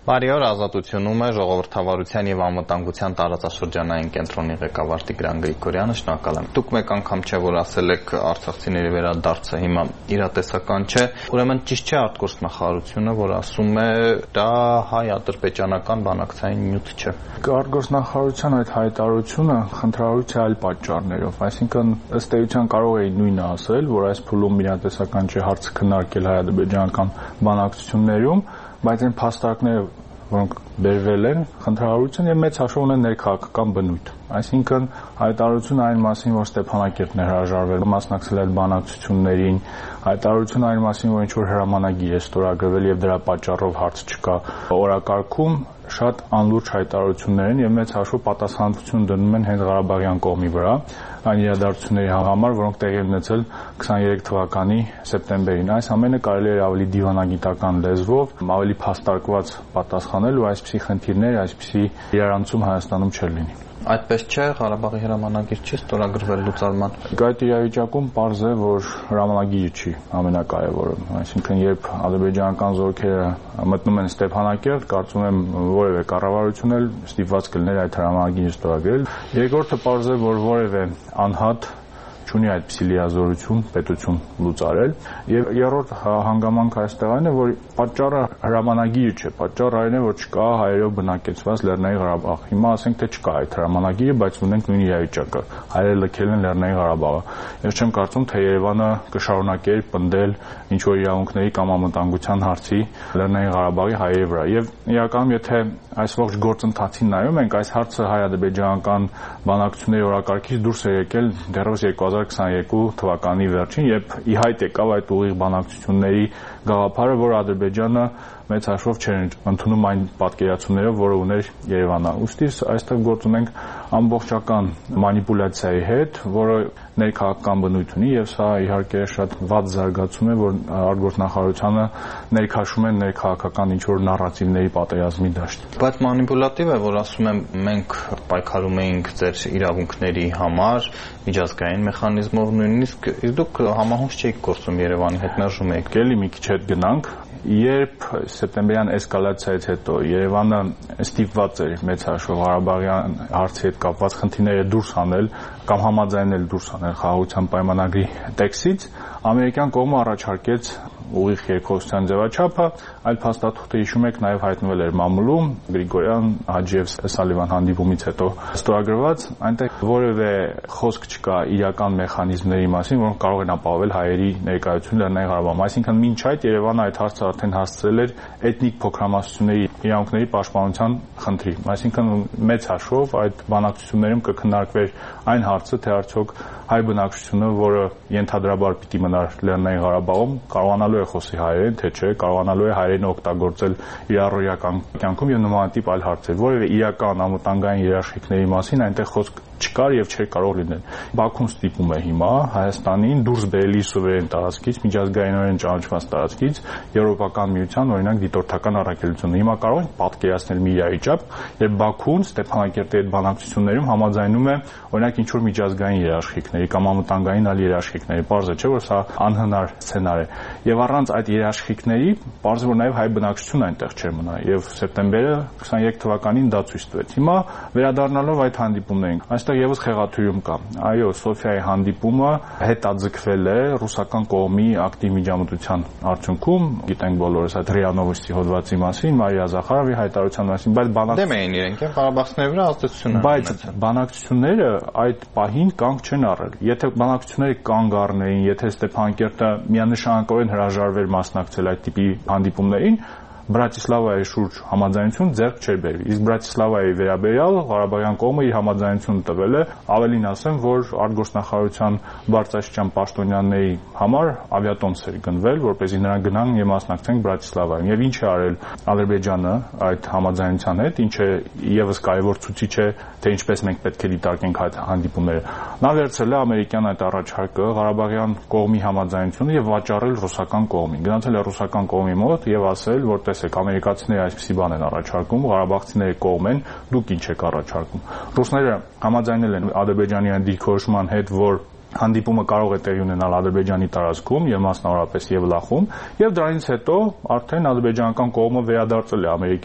Բարի օր, Ազատությունում է ժողովրդավարության եւ անվտանգության տարածաշրջանային կենտրոնի ղեկավար Տիգրան Գրիգորյանը, շնորհակալ եմ։ Դուք մեկ անգամ չէ որ ասել եք արցախցիների վերադարձը հիմա իրատեսական չէ, ուրեմն ճիշտ չէ արտգործնախարարությունը, որ ասում է դա հայ-ադրբեջանական բանակցային նյութ չէ։ Արտգործնախարարության այդ հայտարարությունը խնդրահարույց է այլ պատճառներով, այսինքն ըստ էության կարող էի նույնը ասել, որ այս փուլում իրատեսական չէ հարցը քննարկել հայ-ադրբեջանական բանակցություններում, բայց այն փաստարկները, որոնք բերվել են խնդրահարույցն եւ մեծ հաշվով ունեն ներքաղաքական բնույթ։ Այսինքն հայտարարությունը այն մասին, որ Ստեփանակերտն է հրաժարվել մասնակցել այդ բանակցություններին, հայտարարությունը այն մասին, որ ինչ-որ հրամանագիր է ստորագրվել եւ դրա պատճառով հարց չկա օրակարգում, շատ անլուրջ հայտարարություններ են եւ մեծ հաշվով պատասխանատվություն դնում են հենց Ղարաբաղյան կողմի վրա այն իրադարձությունների համար, որոնք տեղի են ունեցել 23 թվականի սեպտեմբերին։ Այս ամենը կարելի է ավելի դիվանագիտական լեզվով, ավելի փաստարկված պատասխանել ու այսպիսի խնդիրներ, այսպիսի իրարանցում Հայաստանում չէր լինի։ Այդպես չէ, Ղարաբաղի հրամանագիր չի ստորագրվել լուծարման։ Այդ իրավիճակում պարզ է, որ հրամանագիրը չի ամենակարևորը։ Այսինքն, երբ ադրբեջանական զորքերը մտնում են Ստեփանակերտ, կարծում եմ որևէ կառավարություն էլ ստիպված կլիներ այդ հրամանագիրը ստորագրել։ Երկրորդը պարզ է, որ որևէ անհատ չունի այդպիսի լիազորություն պետություն լուծարել եւ երրորդ հանգամանքը այստեղ այն է, որ պատճառը հրամանագիրը չէ, պատճառը այն է, որ չկա հայերով բնակեցված Լեռնային Ղարաբաղ։ Հիմա ասենք թե չկա այդ հրամանագիրը, բայց ունենք նույն իրավիճակը։ Հայերը լքել են Լեռնային Ղարաբաղը։ Ես չեմ կարծում, թե Երևանը կշարունակեր պնդել ինչ որ իրավունքների կամ անվտանգության հարցի Լեռնային Ղարաբաղի հայերի վրա։ Եվ իրականում եթե այս ողջ գործընթացին նայում ենք, այս հարցը հայ-ադրբեջանական բանակցությունների օրակարգից դուրս է եկել դեռևս 2022 թվականի վերջին, երբ ի հայտ եկավ այդ ուղիղ բանակցությունների գաղափարը, որ Ադրբեջանը մեծ հաշվով չէր ընդունում այն պատկերացումներով, որը ուներ Երևանը։ Ուստի այստեղ գործ ունենք ամբողջական մանիպուլյացիայի հետ, որը ներքաղաքական բնույթ ունի եւ սա իհարկե շատ վատ զարգացում է, որ արտգործնախարարությունը ներքաշում են ներքաղաքական ինչ-որ նարատիվների պատերազմի դաշտ։ Բայց մանիպուլատիվ է, որ ասում եմ մենք պայքարում էինք ձեր իրավունքների համար, միջազգային մեխանիզմով նույնիսկ դուք համահունչ չէիք գործում Երևանի հետ մերժում էիք։ Գելի մի քիչ հետ գնանք, երբ սեպտեմբերյան էսկալացիայից հետո Երևանը ստիպված էր մեծ հաշվով Ղարաբաղյան հարցի հետ կապված խնդիրները դուրս հանել կամ համաձայնել դուրս հանել խաղաղության պայմանագրի տեքստից, ամերիկյան կողմը առաջարկեց ուղիղ երկխոսության ձևաչափը, այլ փաստաթուղթը հիշում եք նաև հայտնվել էր մամուլում Գրիգորյան, Հաջիև, Սալիվան հանդիպումից հետո ստորագրված, այնտեղ որևէ խոսք չկա իրական մեխանիզմների մասին, որոնք կարող են ապահովել հայերի ներկայությունը Լեռնային Ղարաբաղում։ Այսինքն մինչ այդ Երևանը այդ հարցը արդեն հասցրել էր էթնիկ փոքրամասնությունների իրավունքների պաշտպանության խնդրի։ Այսինքն մեծ հաշվով այդ բանակցություններում կքննարկվեր այն հարցը, թե արդյոք հայ բնակչությունը, որը ենթադրաբար պիտի մնար Լեռնային Ղարաբաղում, կարողանալու է խոսի հայերեն, թե չէ, կարողանալու է հայերենը օգտագործել իր առօրյական կյանքում եւ նմանատիպ այլ հարցեր։ Որևէ իրական անվտանգային երաշխիքների մասին այնտեղ խոսք չկար եւ չէր կարող լինել։ Բաքուն ստիպում է հիմա Հայաստանին դուրս բերելի սուվերեն տարածքից, միջազգայինորեն ճանաչված տարածքից Եվրոպական միության օրինակ դիտորդական առաքելությունը։ Հիմա կարող ենք պատկերացնել մի իրավիճակ, երբ Բաքուն Ստեփանակերտի հետ բանակցություններում համաձայնում է օրինակ ինչ որ միջազգային երաշխիքների կամ անվտանգային այլ երաշխիքների։ Պարզ է, չէ՞ որ սա անհնար սցենար է։ Եվ առանց այդ երաշխիքների պարզ է, որ նաեւ հայ բնակչությունը այնտեղ չէր մնա եւ սեպտեմբերը 23 թվականին դա ցույց տվեց։ Հիմա վերադառնալով այդ հանդիպումներին, այստեղ եւս խեղաթյուրում կա։ Այո, Սոֆիայի հանդիպումը հետաձգվել է ռուսական կողմի ակտիվ միջամտության արդյունքում, գիտենք բոլորս այդ ՌԻԱ Նովոստի հոդվածի մասին, Մարիա Զախարովի հայտարարության մասին, բայց դեմ էին իրենք, ղարաբաղցիների վրա ազդեցություն բայց բանակցությունները այդ պահին կանգ չեն առել։ Եթե բանակցությունները կանգ առնեին, եթե Ստեփանակերտը միանշանակորեն հրաժարվեր մասնակցել այդ տիպի հանդիպումներին, Բրատիսլավայի շուրջ համաձայնություն ձեռք չէր բերվի։ Իսկ Բրատիսլավայի վերաբերյալ Ղարաբաղյան կողմը իր համաձայնությունը տվել է, ավելին ասեմ, որ արտգործնախարարության բարձրաստիճան պաշտոնյաների համար ավիատոմս էր գնվել, որպեսզի նրանք գնան եւ մասնակցեն Բրատիսլավայում։ Եվ ինչ է արել Ադրբեջանը այդ համաձայնության հետ, ինչը եւս կարևոր ցուցիչ է, թե ինչպես մենք պետք է դիտարկենք այդ հանդիպումները։ Նա վերցրել է ամերիկյան այդ առաջարկը, Ղարաբաղյան կողմի համաձայնությունը եւ վաճառել ռուսական կողմին։ Գնացել է ռուսական կողմի մոտ եւ ասել, որ տեսեք, ամերիկացիները այսպիսի բան են առաջարկում, ղարաբաղցիների կողմ են, դուք ինչ եք առաջարկում։ Ռուսները համաձայնել են Ադրբեջանի այն դիրքորոշման հետ, որ հանդիպումը կարող է տեղի ունենալ Ադրբեջանի տարածքում եւ մասնավորապես Եվլախում, եւ դրանից հետո արդեն ադրբեջանական կողմը վերադարձել է ամերիկյան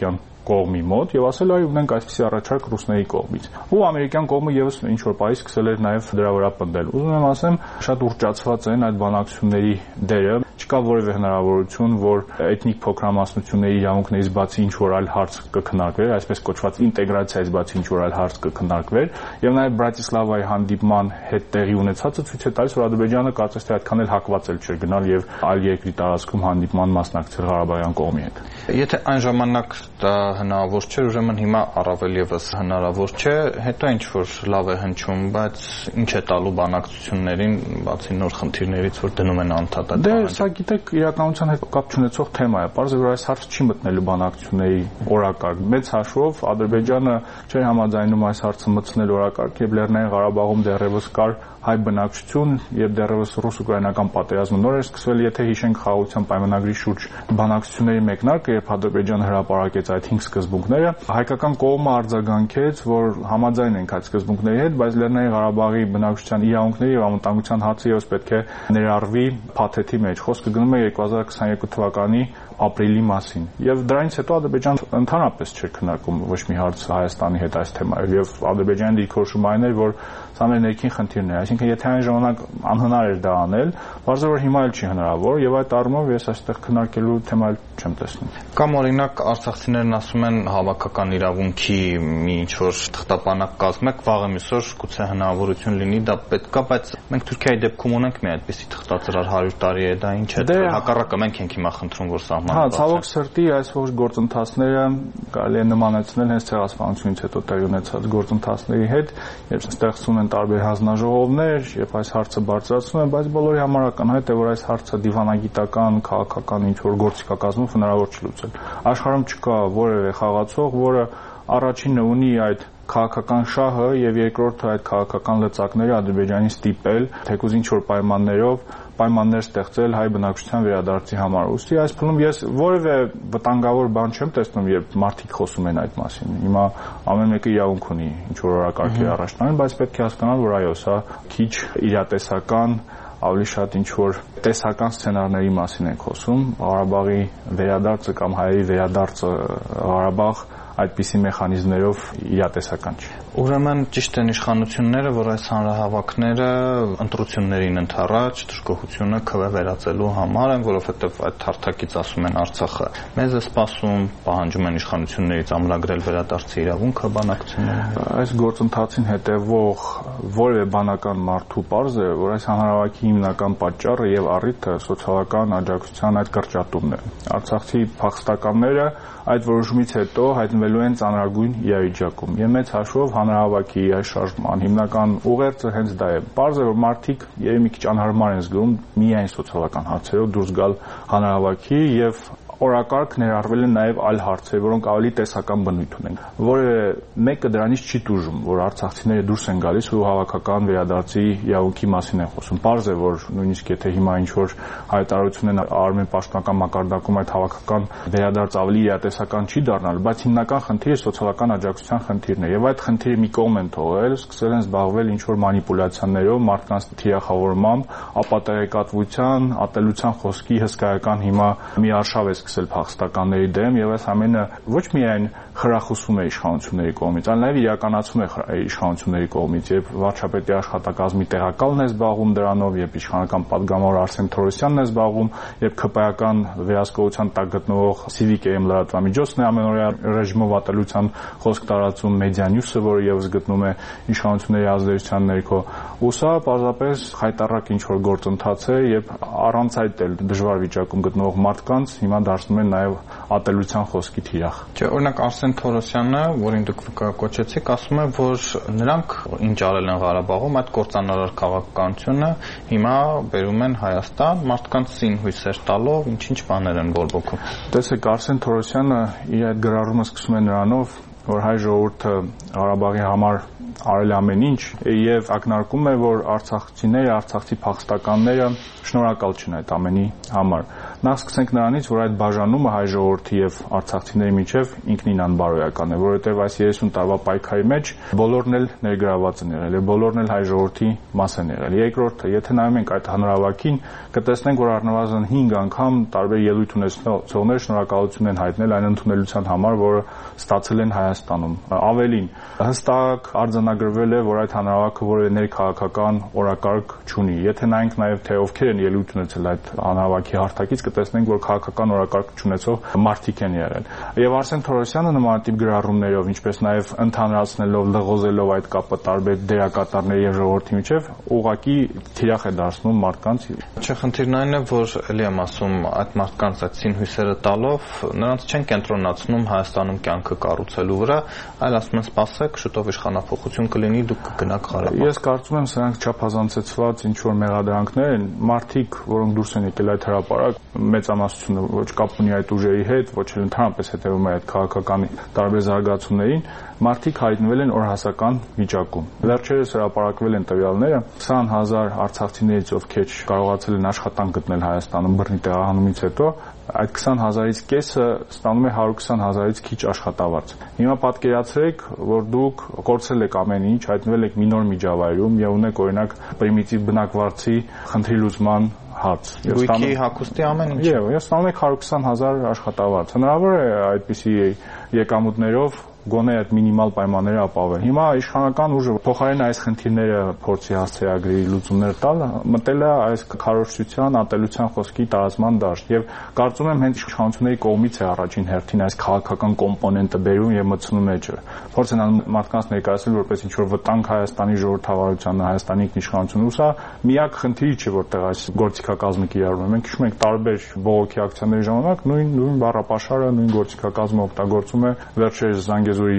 կողմի մոտ եւ ասել այ ունենք այսպիսի առաջարկ ռուսների կողմից։ Ու ամերիկյան կողմը եւս ինչ որ պահի սկսել էր նաեւ դրա վրա պնդել։ Ուզում եմ ասեմ, շատ ուռճացված են այդ բանակցությունների դերը, չկա որևէ հնարավորություն, որ էթնիկ փոքրամասնությունների իրավունքներից բացի ինչ որ այլ հարց կքննարկվեր, այսպես կոչված ինտեգրացիայից բացի ինչ որ այլ հարց կքննարկվեր, եւ նաեւ Բրատիսլավայի հանդիպման հետ տեղի ունեցածը ցույց է տալիս, որ Ադրբեջանը կարծես թե այդքան էլ հակված չէր գնալ եւ այլ երկրի տարածքում հանդիպման մասնակցել Ղարաբաղյան կողմի հետ։ Եթե այն ժամանակ դա հնարավոր չէր, ուրեմն հիմա առավել եւս հնարավոր չէ, հետո ինչ որ լավ է հնչում, բայց ինչ է տալու բանակցություններին, բացի նոր խնդիրներից, որ դնում են անդադար։ Դե սա գիտեք, իրականության հետ կապ չունեցող թեմա է։ Պարզ է, որ այս հարցը չի մտնելու բանակցությունների օրակարգ։ Մեծ հաշվով Ադրբեջանը չէր համաձայնում այս հարցը մտցնել օրակարգ, եւ Լեռնային Ղարաբաղում դեռևս կար հայ բնակչություն եւ դեռևս ռուս-ուկրաինական պատերազմը նոր էր սկսվել, եթե հիշենք խաղաղության պայմանագրի շուրջ բանակցությունների մեկնարկը, երբ Ադրբեջանը հրապարակեց այդ 5 սկզբունքները, հայկական կողմը արձագանքեց, որ համաձայն ենք այդ սկզբունքների հետ, բայց Լեռնային Ղարաբաղի բնակչության իրավունքների եւ անվտանգության հարցը եւս պետք է ներառվի փաթեթի մեջ։ Խոսքը գնում է 2022 թվականի ապրիլի մասին։ Եվ դրանից հետո Ադրբեջանը ընդհանրապես չէր քննարկում ոչ մի հարց Հայաստանի հետ այս թեմայով եւ Ադրբեջանի դիրքորոշումը այն էր, որ սա մեր ներքին խնդիրն է, այսինքն եթե այն ժամանակ անհնար էր դա անել, բարձր որ հիմա էլ չի հնարավոր եւ այդ առումով ես այստեղ քննարկելու թեմա չեմ տեսնում։ Կամ օրինակ արցախցիներն ասում են հավաքական իրավունքի մի ինչ որ թղթապանակ կազմեք, վաղը միսօր գուցե հնարավորություն լինի դա պետքա, բայց մենք Թուրքիայի դեպքում ունենք մի այդպիսի թղթածրար 100 տարի է, դա ինչ է, հակառակը մենք ենք հիմա խնդրում, որ սահմանը բացվի։ Հա, ցավոք սրտի այս ողջ գործընթացները կարելի է նմանեցնել հենց ցեղասպանությունից հետո տեղի ունեցած գործընթացների հետ, երբ ստեղծում են տարբեր հանձնաժողովներ, երբ այս հարցը բարձրացնում են, բայց բոլորի համար ակնհայտ է, որ այս հարցը դիվանագիտական, քաղաքական ինչ որ գործիքակազմով հնարավոր չի լուծել։ Աշխարհում չկա որևէ խաղացող, որը առաջինը ունի այդ քաղաքական շահը եւ երկրորդը այդ քաղաքական լծակները Ադրբեջանին ստիպել, թեկուզ ինչ որ պայմաններ ստեղծել հայ բնակչության վերադարձի համար։ Ուստի այս փուլում ես որևէ վտանգավոր բան չեմ տեսնում, երբ մարդիկ խոսում են այդ մասին։ Հիմա ամեն մեկը իրավունք ունի ինչ որ օրակարգի առաջ տանել, բայց պետք է հասկանալ, որ այո, սա քիչ իրատեսական, ավելի շատ ինչ որ տեսական սցենարների մասին ենք խոսում։ Ղարաբաղի վերադարձը կամ հայերի վերադարձը Ղարաբաղ այդպիսի մեխանիզմներով իրատեսական չի։ Ուրեմն ճիշտ են իշխանությունները, որ այս հանրահավաքները ընտրություններին ընդառաջ դժգոհությունը քվե վերածելու համար են, որովհետև այդ հարթակից ասում են Արցախը մեզ է սպասում, պահանջում են իշխանություններից ամրագրել վերադարձի իրավունքը բանակցություններին։ Այս գործընթացին հետևող որևէ բանական մարդու պարզ է, որ այս հանրահավաքի հիմնական պատճառը եւ առիթը սոցիալական աջակցության այդ կրճատումն է։ Արցախցի փախստականները այդ որոշումից հետո հայտնվելու են ծանրագույն իրավիճակում։ Եվ մեծ հաշվով հանրահավաքի այս շարժման հիմնական ուղերձը հենց դա է։ Պարզ է, որ մարդիկ երևի մի քիչ անհարմար են զգում միայն սոցիալական հարցերով դուրս գալ հանրահավաքի եւ օրակարգ ներառվել են նաև այլ հարցեր, որոնք ավելի տեսական բնույթ ունեն։ Որևէ մեկը դրանից չի տուժում, որ արցախցիները դուրս են գալիս ու հավաքական վերադարձի իրավունքի մասին են խոսում։ Պարզ է, որ նույնիսկ եթե հիմա ինչ որ հայտարարություն են արմեն պաշտոնական մակարդակում այդ հավաքական վերադարձ ավելի իրատեսական չի դառնալ, բայց հիմնական խնդիրը սոցիալական աջակցության խնդիրն է։ Եվ այդ խնդիրը մի կողմ են թողել, սկսել են զբաղվել ինչ որ մանիպուլյացիաներով, մարդկանց թիրախավորմամբ, ապատեղեկատվության, ատելության խոսքի հսկայական հիմա մի արշավ է սկսել փախստականների դեմ եւ այս ամենը ոչ միայն խրախուսվում է իշխանությունների կողմից, այլ նաեւ իրականացվում է իշխանությունների կողմից, եւ վարչապետի աշխատակազմի տեղակալն է զբաղվում դրանով, եւ իշխանական падգամավոր Արսեն Թորոսյանն է զբաղվում, եւ ԿՊ-ական վերահսկողության տակ գտնվող Civic-AM լրատվամիջոցն է ամենօրյա ռեժիմով ատելության խոսք տարածում, Media News-ը, որը եւս գտնում է իշխանությունների ազդեցության ներքո, ու սա պարզապես խայտառակ ինչ որ գործընթաց է, եւ առանց այդ էլ դժվար վիճակում գտնվող մարդկանց հիմա դարձնում են նաև ատելության խոսքի թիրախ։ Չէ, օրինակ Արսեն Թորոսյանը, որին դուք կոչեցիք, ասում է, որ նրանք ինչ արել են Ղարաբաղում, այդ կործանարար քաղաքականությունը հիմա բերում են Հայաստան, մարդկանց սին հույսեր տալով, ինչ-ինչ բաներ են բորբոքում։ Տեսեք, Արսեն Թորոսյանը իր այդ գրառումը սկսում է նրանով, որ հայ ժողովուրդը Ղարաբաղի համար արել ամեն ինչ եւ ակնարկում է, որ արցախցիները, արցախցի փախստականները շնորհակալ չեն այդ ամենի համար։ Նախ սկսենք նրանից, որ այդ բաժանումը հայ ժողովրդի եւ արցախցիների միջև ինքնին անբարոյական է, որովհետեւ այս 30 տարվա պայքարի մեջ բոլորն էլ ներգրաված են եղել եւ բոլորն էլ հայ ժողովրդի մաս են եղել։ Երկրորդը, եթե նայում ենք այդ հանրահավաքին, կտեսնենք, որ առնվազն 5 անգամ տարբեր ելույթ ունեցողներ շնորհակալություն են հայտնել այն ընդունելության համար, որը ստացել են Հայաստանում։ Ավելին, հստակ արձանագրվել է, որ այդ հանրահավաքը որևէ ներքաղաքական օրակարգ չունի։ Եթե նայենք նաեւ թե ովքեր են ելույթ ունեցել այդ հանրահավաքի հարթակից, կտեսնենք, որ քաղաքական օրակարգ չունեցող մարդիկ են եղել։ Եվ Արսեն Թորոսյանը նմանատիպ գրառումներով, ինչպես նաեւ ընդհանրացնելով, լղոզելով այդ կապը տարբեր դերակատարների եւ ժողովրդի միջև, ուղղակի թիրախ է դարձնում մարդկանց։ Չէ, խնդիրն այն է, որ ելի եմ ասում, այդ մարդկանց այդ սին հույսերը տալով նրանց չեն կենտրոնացնում Հայաստանում կյանքը կառուցելու վրա, այլ ասում են սպասեք, շուտով իշխանափոխություն կլինի, դուք կգնաք Ղարաբաղ։ Ես կարծում եմ, սրանք չափազանցեցված ինչ որ մեղադրանքներ են, մարդիկ, որոնք դուրս են եկել այդ հրապարակ, մեծամասնությունը ոչ կապ ունի այդ ուժերի հետ, ոչ էլ ընդհանրապես հետևում է այդ քաղաքական տարբեր զարգացումներին, մարդիկ հայտնվել են օրհասական վիճակում։ Վերջերս հրապարակվել են տվյալները 20,000 արցախցիներից, ովքեր կարողացել են աշխատանք գտնել Հայաստանում բռնի տեղահանումից հետո, այդ 20,000-ից կեսը ստանում է 120,000-ից քիչ աշխատավարձ։ Հիմա պատկերացրեք, որ դուք կորցրել եք ամեն ինչ, հայտնվել եք մի նոր միջավայրում եւ ունեք օրինակ պրիմիտիվ բնակվարձի խնդրի լուծման հարց։ Գույքի հագուստի ամեն ինչ։ Եվ ստանում եք 120,000 աշխատավարձ։ Հնարավոր է այդպիսի եկամուտներով գոնե այդ մինիմալ պայմանները ապահովել։ Հիմա իշխանական ուժը փոխարեն այս խնդիրները փորձի հասցեագրի լուծումներ տալ, մտել է այս քարոզչության, ատելության խոսքի տարածման դաշտ եւ կարծում եմ հենց իշխանությունների կողմից է առաջին հերթին այս քաղաքական կոմպոնենտը բերում եւ մտցնում էջը։ Փորձ են անում մարդկանց ներկայացնել որպես ինչ որ վտանգ Հայաստանի ժողովրդավարությանը, Հայաստանի ինքնիշխանությունը, ու սա միակ խնդիրը չէ, որտեղ այս գործիքակազմը կիրառվում է։ Մենք հիշում ենք տարբեր բողոքի ակցիաների ժամանակ նույն բառապաշարը, նույն գործիքակազմը օգտագործում է վերջերս Զանգեզուրի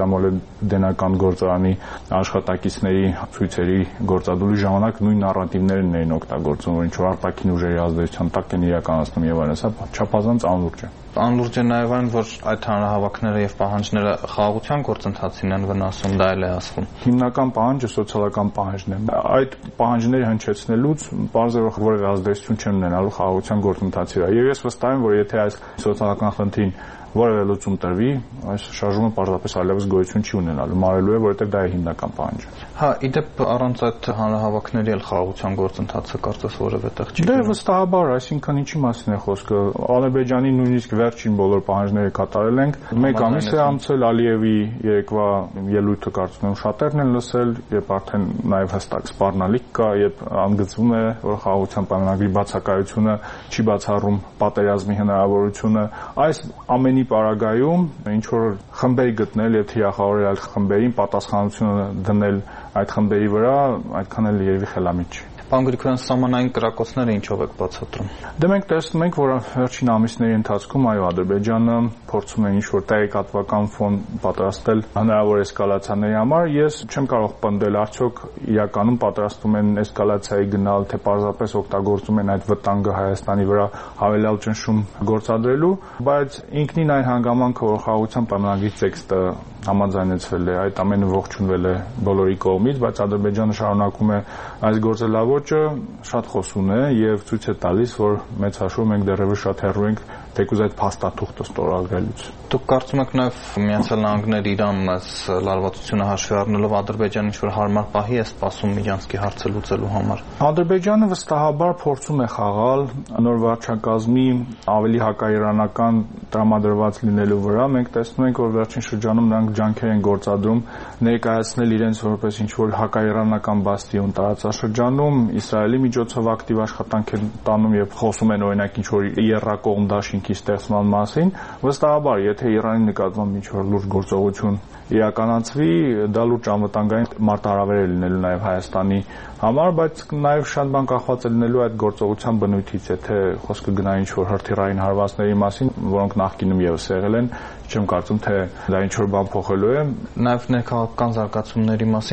դենական գործարանի աշխատակիցների ցույցերի գործադուլի ժամանակ նույն նարատիվներն էին օգտագործում, որ ինչ որ արտաքին ուժերի ազդեցության տակ են իրականացնում եւ այլն, սա չափազանց անլուրջ է։ Անլուրջ է նաև այն, որ այդ հանրահավաքները եւ պահանջները խաղաղության գործընթացին են վնասում, դա էլ է ասվում։ Հիմնական պահանջը սոցիալական պահանջն է։ Այդ պահանջները հնչեցնելուց բարձր որևէ ազդեցություն չեն ունենալու խաղաղության գործընթացի վրա։ Եվ ես վստահ եմ, որ եթե այս սոցիալական խնդրին որևէ լուծում տրվի, այս շարժումը պարզապես այլևս գոյություն չի ունենալու, մարելու է, որովհետև դա է հիմնական պահանջը։ Հա, իդեպ առանց այդ հանրահավաքների էլ խաղաղության գործընթացը կարծես որևէ տեղ չի։ Դե վստահաբար, այսինքն ինչի մասին է խոսքը։ Ադրբեջանի նույնիսկ վերջին բոլոր պահանջները կատարել ենք։ Մեկ ամիս է անցել, Ալիևի երեկվա ելույթը կարծում եմ շատերն են լսել, երբ արդեն նաև հստակ սպառնալիք կա, երբ անգծվում է, որ խաղաղության պայմանագրի բացակայությունը չի բացառում պատերազմի հնարավորությունը, այս ամենի պարագայում ինչ որ խմբեր գտնել եւ թիրախավորել այդ խմբերին, պատասխանատվությունը դնել այդ խմբերի վրա, այդքան էլ երևի խելամիտ չի։ Պարոն Գրիգորյան, սահմանային կրակոցները ինչով եք բացատրում։ Դե մենք տեսնում ենք, որ վերջին ամիսների ընթացքում այո, Ադրբեջանը փորձում է ինչ-որ տեղեկատվական ֆոն պատրաստել հնարավոր էսկալացիաների համար։ Ես չեմ կարող պնդել, արդյոք իրականում պատրաստում են էսկալացիայի գնալ, թե պարզապես օգտագործում են այդ վտանգը Հայաստանի վրա հավելյալ ճնշում գործադրելու, բայց ինքնին այն հանգամանքը, որ խաղաղության պայմանագրի տեքստը համաձայնեցվել է, այդ ամենը ողջունվել է բոլորի կողմից, բայց Ադրբեջանը շարունակում է այս գործելավոճը շատ խոսուն է եւ ցույց է տալիս, որ մեծ հաշվով մենք դեռևս շատ հեռու ենք թեկուզ այդ փաստաթուղթը ստորագրելուց։ Դուք կարծում եք նաեւ Միացյալ Նահանգները Իրանն այս լարվածությունը հաշվի առնելով Ադրբեջանը ինչ-որ հարմար պահի է սպասում Միջանսկի հարցը լուծելու համար։ Ադրբեջանը վստահաբար փորձում է խաղալ նոր վարչակազմի ավելի հակաիրանական տրամադրված լինելու վրա։ Մենք տեսնում ենք, որ վերջին շրջանում նրանք ջանքեր են գործադրում ներկայացնել իրենց որպես ինչ-որ հակաիրանական բաստիոն տարածաշրջանում, Իսրայելի միջոցով ակտիվ աշխատանք են տանում եւ խոսում են օրինակ ինչ-որ եռակողմ դաշինքի ստեղծման մասին։ Վստահաբար, եթե Իրանի նկատմամբ ինչ-որ լուրջ գործողություն իրականացվի, դա լուրջ անվտանգային մարտահրավեր է լինելու նաև Հայաստանի համար, բայց նաև շատ բան կախված է լինելու այդ գործողության բնույթից, եթե խոսքը գնա ինչ-որ հրթիռային հարվածների մասին, որոնք նախկինում եւս եղել են, չեմ կարծում, թե դա ինչ-որ բան փոխելու է։ Նաև ներքաղաքական զարգացումների մասին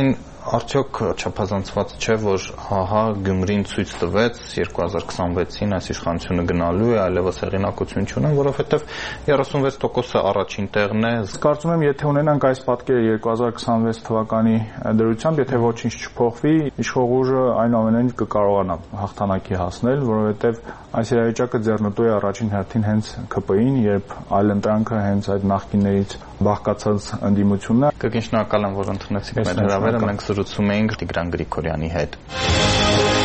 Արդյոք չափազանցված չէ, որ ՀՀ Գյումրին ցույց տվեց 2026-ին այս իշխանությունը գնալու է, այլևս հեղինակություն չունեն, որովհետև 36%-ը առաջին տեղն է։ Կարծում եմ, եթե ունենանք այս պատկերը 2026 թվականի դրությամբ, եթե ոչինչ չփոխվի, իշխող ուժը այնուամենայնիվ կկարողանա հաղթանակի հասնել, որովհետև այս իրավիճակը ձեռնտու է առաջին հերթին հենց ԿՊ-ին, երբ այլընտրանքը հենց այդ նախկիններից բաղկացած ընդդիմությունն է։ Կգին շնորհակալ եմ, որ ընդունեցիք մեր հրավերը, մենք զրուցում էինք Տիգրան Գրիգորյանի հետ։